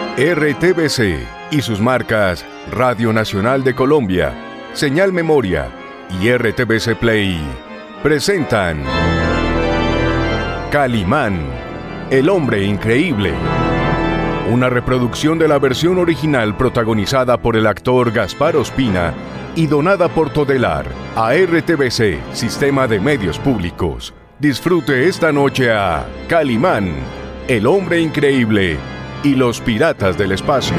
RTBC y sus marcas Radio Nacional de Colombia, Señal Memoria y RTBC Play presentan Calimán, el hombre increíble. Una reproducción de la versión original protagonizada por el actor Gaspar Ospina y donada por Todelar a RTBC, Sistema de Medios Públicos. Disfrute esta noche a Calimán, el hombre increíble y los piratas del espacio.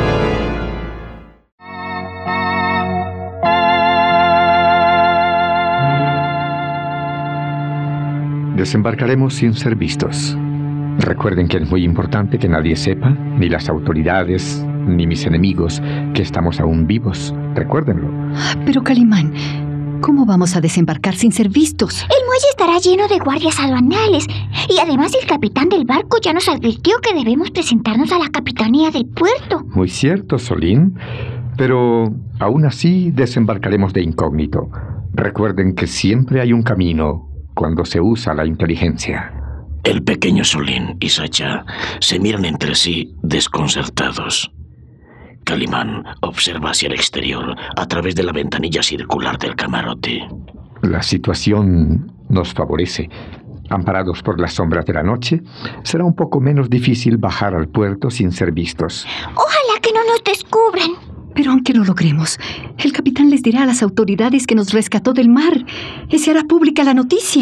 Desembarcaremos sin ser vistos. Recuerden que es muy importante que nadie sepa, ni las autoridades, ni mis enemigos, que estamos aún vivos. Recuérdenlo. Pero Calimán, ¿cómo vamos a desembarcar sin ser vistos? El muelle estará lleno de guardias aduanales. Y además el capitán del barco ya nos advirtió que debemos presentarnos a la capitanía del puerto. Muy cierto, Solín. Pero aún así desembarcaremos de incógnito. Recuerden que siempre hay un camino cuando se usa la inteligencia. El pequeño Solín y Sacha se miran entre sí desconcertados. Calimán observa hacia el exterior a través de la ventanilla circular del camarote. La situación nos favorece. Amparados por las sombras de la noche, será un poco menos difícil bajar al puerto sin ser vistos. Ojalá que no nos descubran. Pero aunque lo logremos, el capitán les dirá a las autoridades que nos rescató del mar y se hará pública la noticia.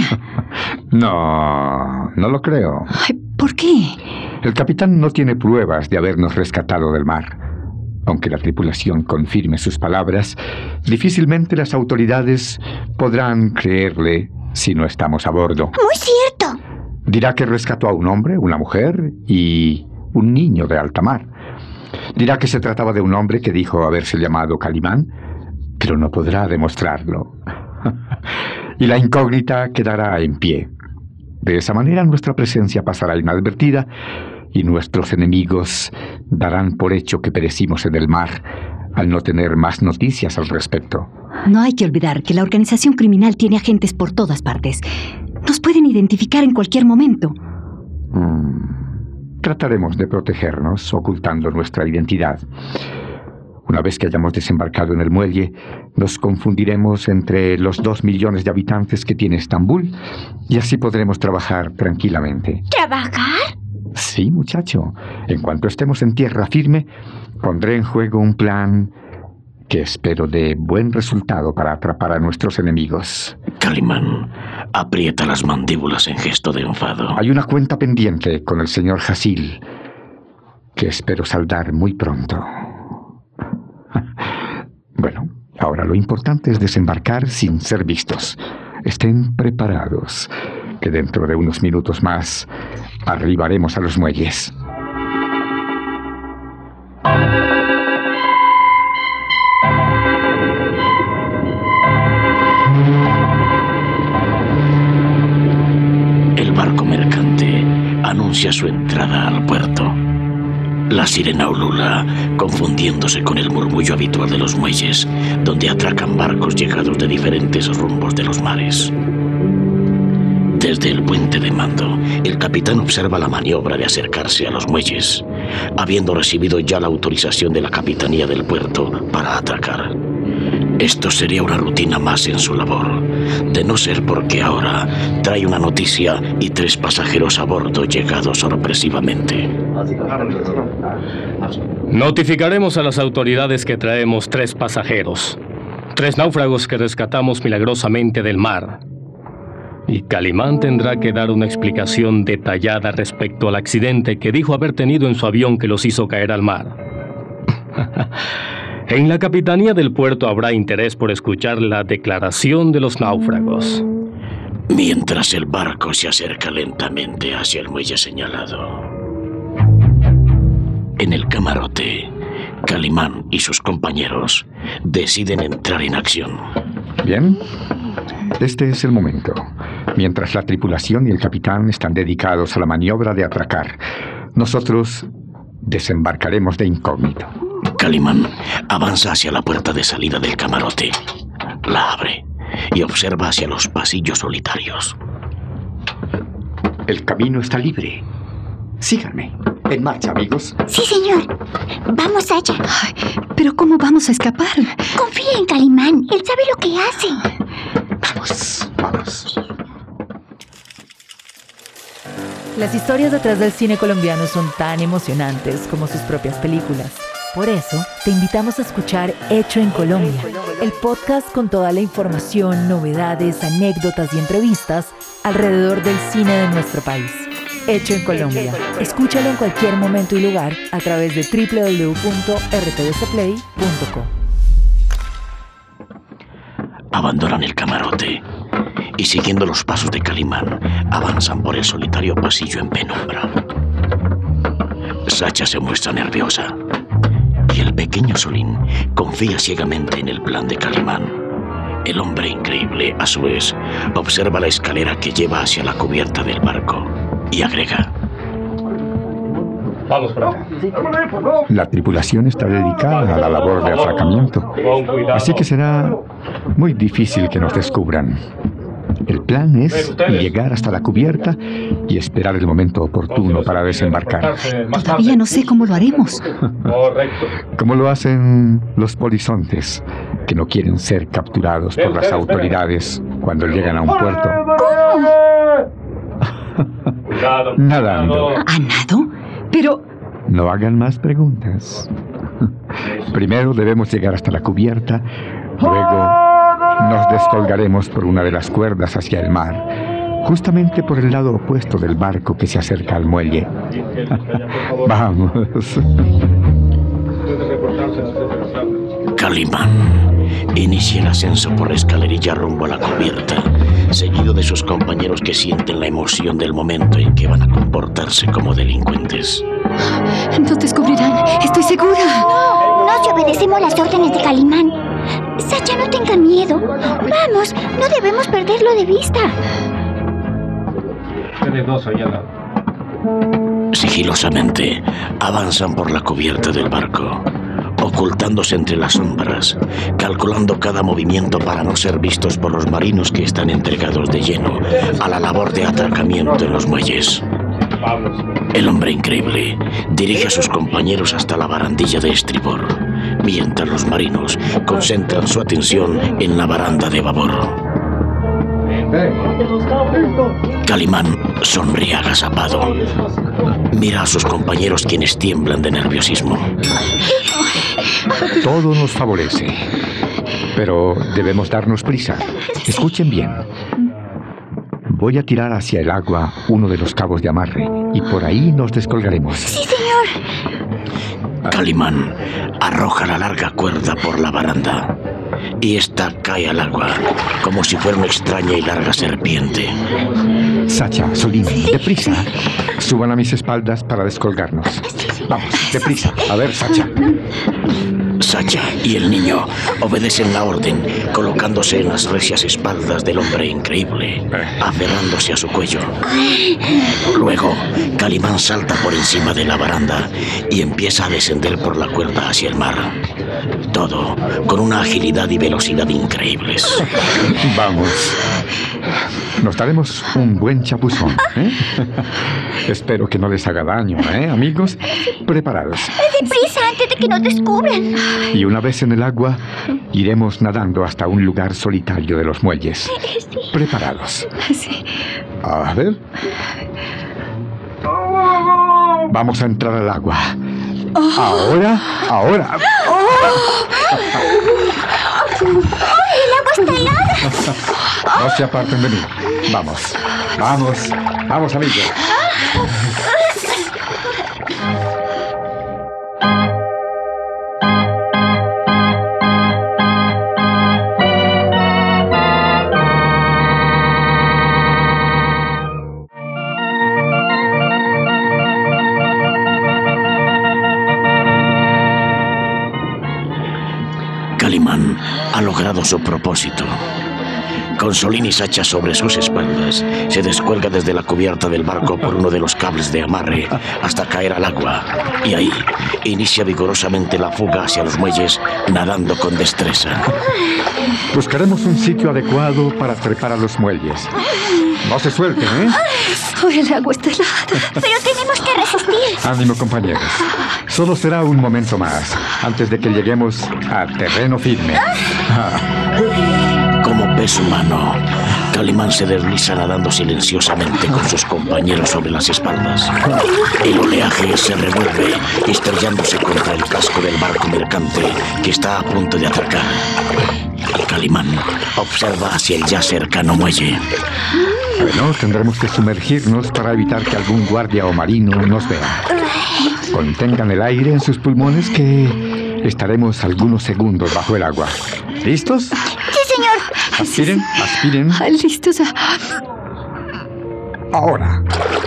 No lo creo. Ay, ¿por qué? El capitán no tiene pruebas de habernos rescatado del mar. Aunque la tripulación confirme sus palabras, difícilmente las autoridades podrán creerle si no estamos a bordo. Muy cierto. Dirá que rescató a un hombre, una mujer y un niño de alta mar. Dirá que se trataba de un hombre que dijo haberse llamado Calimán, pero no podrá demostrarlo. Y la incógnita quedará en pie. De esa manera nuestra presencia pasará inadvertida y nuestros enemigos darán por hecho que perecimos en el mar al no tener más noticias al respecto. No hay que olvidar que la organización criminal tiene agentes por todas partes. Nos pueden identificar en cualquier momento. Trataremos de protegernos ocultando nuestra identidad. Una vez que hayamos desembarcado en el muelle, nos confundiremos entre los 2 millones de habitantes que tiene Estambul y así podremos trabajar tranquilamente. ¿Trabajar? Sí, muchacho. En cuanto estemos en tierra firme, pondré en juego un plan que espero dé buen resultado para atrapar a nuestros enemigos. Calimán aprieta las mandíbulas en gesto de enfado. Hay una cuenta pendiente con el señor Hasil que espero saldar muy pronto. Bueno, ahora lo importante es desembarcar sin ser vistos. Estén preparados, que dentro de unos minutos más arribaremos a los muelles. El barco mercante anuncia su entrada al puerto. La sirena ulula, confundiéndose con el murmullo habitual de los muelles, donde atracan barcos llegados de diferentes rumbos de los mares. Desde el puente de mando, el capitán observa la maniobra de acercarse a los muelles, habiendo recibido ya la autorización de la capitanía del puerto para atracar. Esto sería una rutina más en su labor, de no ser porque ahora trae una noticia y 3 pasajeros a bordo llegados sorpresivamente. Notificaremos a las autoridades que traemos 3 pasajeros, 3 náufragos que rescatamos milagrosamente del mar. Y Calimán tendrá que dar una explicación detallada respecto al accidente que dijo haber tenido en su avión que los hizo caer al mar. En la capitanía del puerto habrá interés por escuchar la declaración de los náufragos. Mientras el barco se acerca lentamente hacia el muelle señalado. En el camarote, Calimán y sus compañeros deciden entrar en acción. Bien, este es el momento. Mientras la tripulación y el capitán están dedicados a la maniobra de atracar, nosotros desembarcaremos de incógnito. Calimán avanza hacia la puerta de salida del camarote, la abre y observa hacia los pasillos solitarios. El camino está libre. Síganme. En marcha, amigos. Sí, señor. Vamos, Sacha. Ay, pero ¿cómo vamos a escapar? Confía en Calimán. Él sabe lo que hace. Vamos. Las historias detrás del cine colombiano son tan emocionantes como sus propias películas. Por eso, te invitamos a escuchar Hecho en Colombia, el podcast con toda la información, novedades, anécdotas y entrevistas alrededor del cine de nuestro país. Hecho en Colombia. Escúchalo en cualquier momento y lugar a través de www.rtvcplay.co. Abandonan el camarote y, siguiendo los pasos de Calimán, avanzan por el solitario pasillo en penumbra. Sacha se muestra nerviosa y el pequeño Solín confía ciegamente en el plan de Calimán. El hombre increíble, a su vez, observa la escalera que lleva hacia la cubierta del barco y agrega: Vamos por acá. La tripulación está dedicada a la labor de atracamiento, así que será muy difícil que nos descubran. El plan es llegar hasta la cubierta y esperar el momento oportuno para desembarcar. Todavía no sé cómo lo haremos. Correcto. Como lo hacen los polizontes, que no quieren ser capturados por las autoridades cuando llegan a un puerto. Nadando. ¿A nado? Pero... No hagan más preguntas. Primero debemos llegar hasta la cubierta, luego nos descolgaremos por una de las cuerdas hacia el mar, justamente por el lado opuesto del barco que se acerca al muelle. Vamos. Calimán inicia el ascenso por la escalerilla rumbo a la cubierta, seguido de sus compañeros que sienten la emoción del momento en que van a comportarse como delincuentes. nos descubrirán, estoy segura. No, si obedecemos las órdenes de Calimán. Sacha, no tenga miedo. Vamos, no debemos perderlo de vista. Sigilosamente avanzan por la cubierta del barco, ocultándose entre las sombras, calculando cada movimiento para no ser vistos por los marinos que están entregados de lleno a la labor de atracamiento en los muelles. El hombre increíble dirige a sus compañeros hasta la barandilla de estribor, mientras los marinos concentran su atención en la baranda de babor. Calimán sonríe agazapado. Mira a sus compañeros, quienes tiemblan de nerviosismo. Todo nos favorece, pero debemos darnos prisa. Escuchen bien. Voy a tirar hacia el agua uno de los cabos de amarre y por ahí nos descolgaremos. Sí, señor. Calimán arroja la larga cuerda por la baranda y esta cae al agua como si fuera una extraña y larga serpiente. Sacha, Solín, deprisa. Suban a mis espaldas para descolgarnos. Vamos, deprisa. A ver, Sacha. Sacha y el niño obedecen la orden, colocándose en las recias espaldas del hombre increíble, aferrándose a su cuello. Luego, Calimán salta por encima de la baranda y empieza a descender por la cuerda hacia el mar. Todo con una agilidad y velocidad increíbles. Vamos. Nos daremos un buen chapuzón, ¿eh? Espero que no les haga daño, ¿eh, amigos? Preparados. Deprisa, antes de que nos descubran. Y una vez en el agua, iremos nadando hasta un lugar solitario de los muelles. Preparados. Sí. A ver. Vamos a entrar al agua. Ahora. ¡El agua está helada! No se aparten de mí. Vamos, amigos. Calimán ha logrado su propósito. Con Solín y Sacha sobre sus espaldas, se descuelga desde la cubierta del barco por uno de los cables de amarre hasta caer al agua. Y ahí inicia vigorosamente la fuga hacia los muelles, nadando con destreza. Buscaremos un sitio adecuado para trepar a los muelles. No se suelten, ¿eh? Oh, el agua está helada. Pero tenemos que resistir. Ánimo, compañeros. Solo será un momento más, antes de que lleguemos a terreno firme. Como pez humano, Calimán se desliza nadando silenciosamente con sus compañeros sobre las espaldas. El oleaje se revuelve, estrellándose contra el casco del barco mercante que está a punto de atracar. Calimán observa hacia el ya cercano muelle. Bueno, tendremos que sumergirnos para evitar que algún guardia o marino nos vea. Contengan el aire en sus pulmones que estaremos algunos segundos bajo el agua. ¿Listos? Sí, señor. Aspiren, aspiren. Listos. Ahora.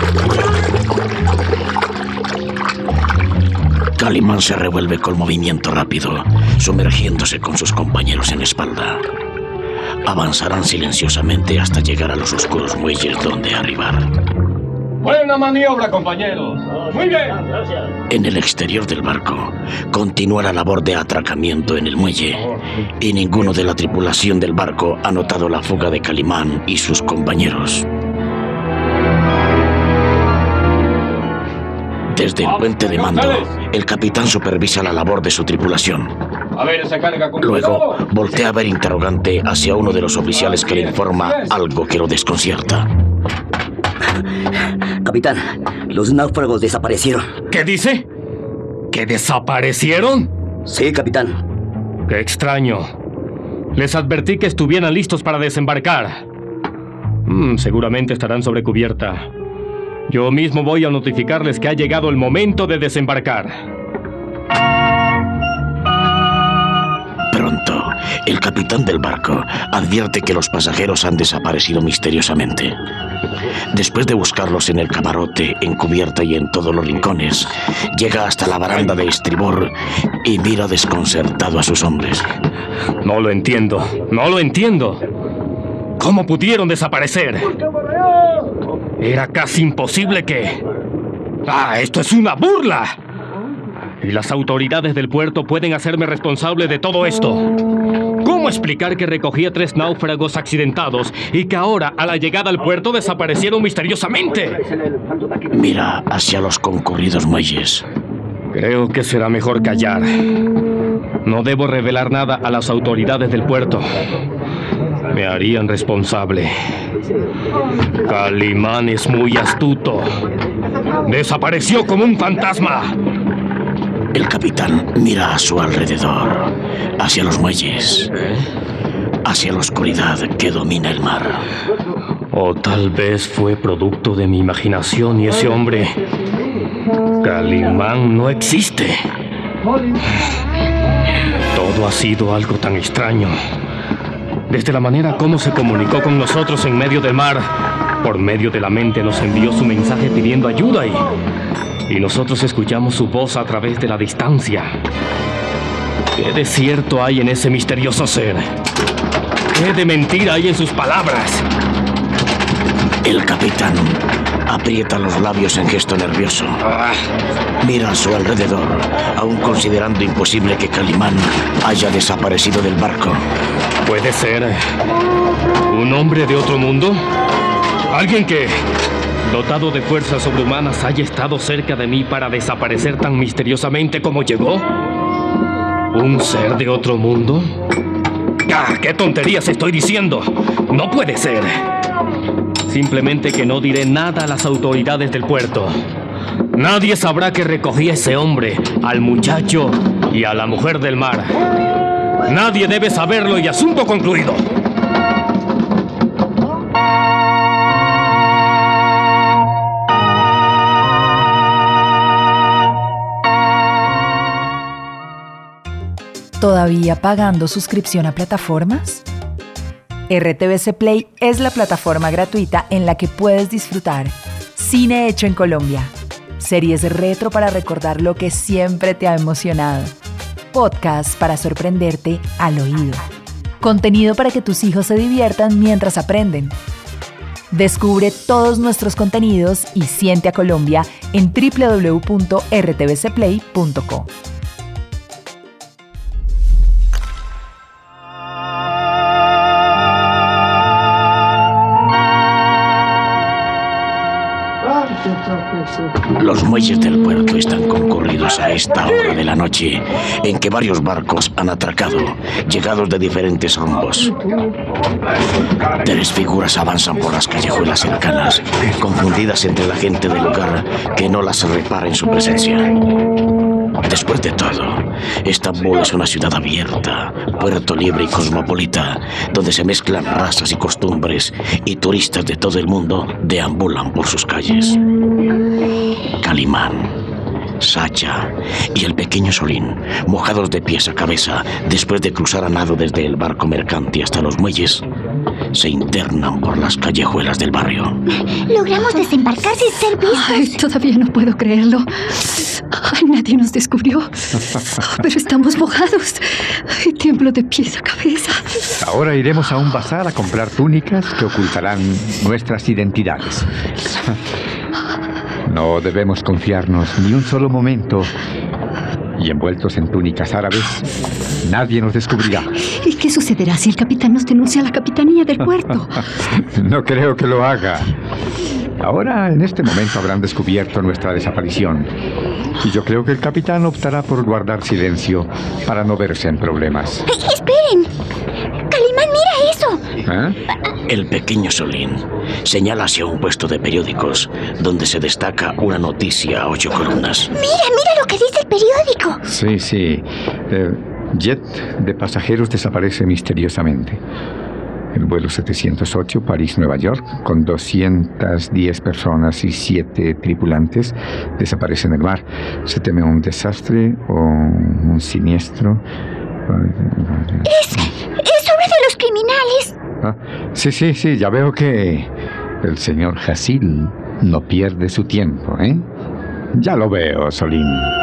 Calimán se revuelve con movimiento rápido, sumergiéndose con sus compañeros en la espalda. Avanzarán silenciosamente hasta llegar a los oscuros muelles donde arribar. Buena maniobra, compañeros. Muy bien. En el exterior del barco continúa la labor de atracamiento en el muelle, y ninguno de la tripulación del barco ha notado la fuga de Calimán y sus compañeros. Desde el puente de mando, el capitán supervisa la labor de su tripulación. A ver, esa carga con Luego, cuidado. voltea a ver interrogante hacia uno de los oficiales que le informa algo que lo desconcierta. Capitán, los náufragos desaparecieron. ¿Qué dice? ¿Que desaparecieron? Sí, capitán. Qué extraño. Les advertí que estuvieran listos para desembarcar. Seguramente estarán sobre cubierta. Yo mismo voy a notificarles que ha llegado el momento de desembarcar. Pronto, el capitán del barco advierte que los pasajeros han desaparecido misteriosamente. Después de buscarlos en el camarote, en cubierta y en todos los rincones, llega hasta la baranda de estribor y mira desconcertado a sus hombres. No lo entiendo. No lo entiendo. ¿Cómo pudieron desaparecer? Era casi imposible que... ¡Esto es una burla! Y las autoridades del puerto pueden hacerme responsable de todo esto. ¿Cómo explicar que recogía 3 náufragos accidentados y que ahora, a la llegada al puerto, desaparecieron misteriosamente? Mira hacia los concurridos muelles. Creo que será mejor callar. No debo revelar nada a las autoridades del puerto. Me harían responsable. Calimán es muy astuto. Desapareció como un fantasma. El capitán mira a su alrededor, hacia los muelles, hacia la oscuridad que domina el mar. O tal vez fue producto de mi imaginación y ese hombre... Calimán no existe. Todo ha sido algo tan extraño. Desde la manera como se comunicó con nosotros en medio del mar, por medio de la mente nos envió su mensaje pidiendo ayuda y nosotros escuchamos su voz a través de la distancia. ¿Qué de cierto hay en ese misterioso ser? ¿Qué de mentira hay en sus palabras? El capitán aprieta los labios en gesto nervioso. Mira a su alrededor, aún considerando imposible que Calimán haya desaparecido del barco. ¿Puede ser un hombre de otro mundo? ¿Alguien que, dotado de fuerzas sobrehumanas, haya estado cerca de mí para desaparecer tan misteriosamente como llegó? ¿Un ser de otro mundo? ¡Qué tonterías estoy diciendo! ¡No puede ser! Simplemente que no diré nada a las autoridades del puerto. Nadie sabrá que recogí a ese hombre, al muchacho y a la mujer del mar. Nadie debe saberlo y asunto concluido. ¿Todavía pagando suscripción a plataformas? RTVC Play es la plataforma gratuita en la que puedes disfrutar cine hecho en Colombia, series retro para recordar lo que siempre te ha emocionado, podcasts para sorprenderte al oído, contenido para que tus hijos se diviertan mientras aprenden. Descubre todos nuestros contenidos y siente a Colombia en www.rtvcplay.co. Los muelles del puerto están concurridos a esta hora de la noche, en que varios barcos han atracado, llegados de diferentes rumbos. 3 figuras avanzan por las callejuelas cercanas, confundidas entre la gente del lugar que no las repara en su presencia. Después de todo, Estambul es una ciudad abierta, puerto libre y cosmopolita, donde se mezclan razas y costumbres, y turistas de todo el mundo deambulan por sus calles. Calimán, Sacha y el pequeño Solín, mojados de pies a cabeza después de cruzar a nado desde el barco mercante hasta los muelles, se internan por las callejuelas del barrio. Logramos desembarcar sin ser vistos. Ay, todavía no puedo creerlo. Ay, nadie nos descubrió. Pero estamos mojados. Ay, tiemblo de pies a cabeza. Ahora iremos a un bazar a comprar túnicas que ocultarán nuestras identidades. No debemos confiarnos ni un solo momento. Y envueltos en túnicas árabes, nadie nos descubrirá. ¿Y qué sucederá si el capitán nos denuncia a la capitanía del puerto? No creo que lo haga. Ahora, en este momento, habrán descubierto nuestra desaparición. Y yo creo que el capitán optará por guardar silencio para no verse en problemas. ¡Esperen! ¡Calimán, mira eso! ¿Eh? El pequeño Solín señala hacia un puesto de periódicos, donde se destaca una noticia a 8 columnas. ¡Mira lo que dice el periódico! Sí. Jet de pasajeros desaparece misteriosamente. El vuelo 708 París-Nueva York, con 210 personas y 7 tripulantes, desaparece en el mar. Se teme un desastre o un siniestro. Es sobre de los criminales. Sí, ya veo que el señor Hasil no pierde su tiempo, ¿eh? Ya lo veo, Solín.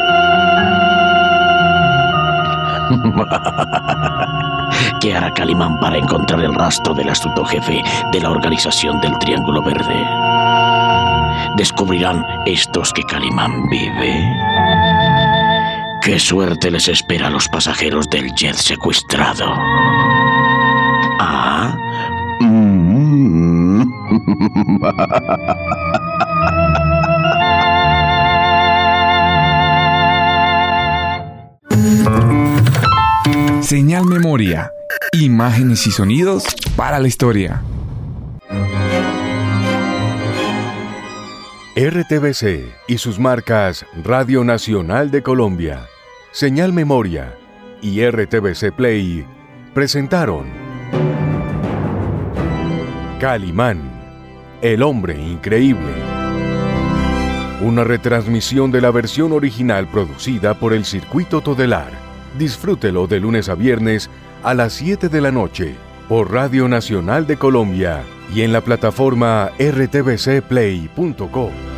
¿Qué hará Calimán para encontrar el rastro del astuto jefe de la organización del Triángulo Verde? ¿Descubrirán estos que Calimán vive? ¿Qué suerte les espera a los pasajeros del jet secuestrado? Señal Memoria. Imágenes y sonidos para la historia. RTBC y sus marcas Radio Nacional de Colombia, Señal Memoria y RTBC Play presentaron Calimán, el hombre increíble. Una retransmisión de la versión original producida por el Circuito Todelar. Disfrútelo de lunes a viernes a las 7 de la noche por Radio Nacional de Colombia y en la plataforma rtbcplay.co.